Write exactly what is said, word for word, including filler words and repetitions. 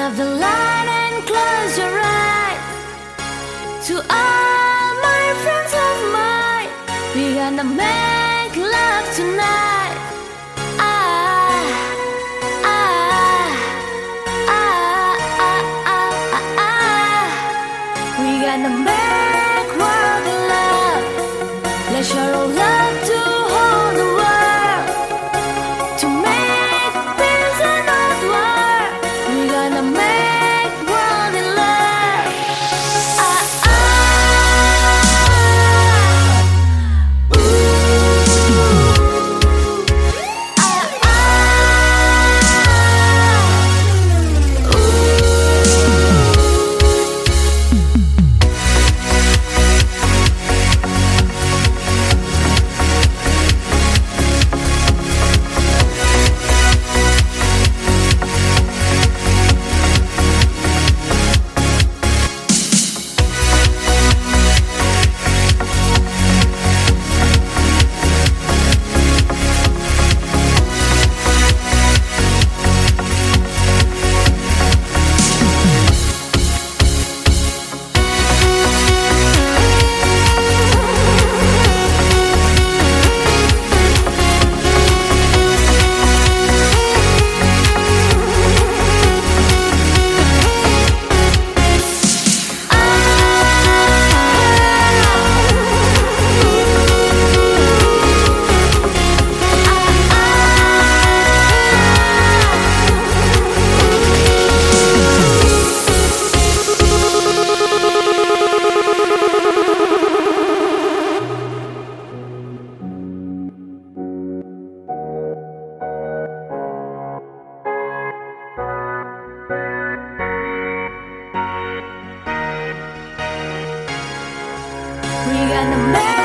off the light and close your eyes. To all my friends of mine, we gonna make love tonight. Ah, ah, ah, ah, ah, ah, ah. We gonna make world of love. Let's show our love to all the world. To make peace and not war. We gonna make world in love. Ah, ah. Ooh. Ah, ah. We gonna make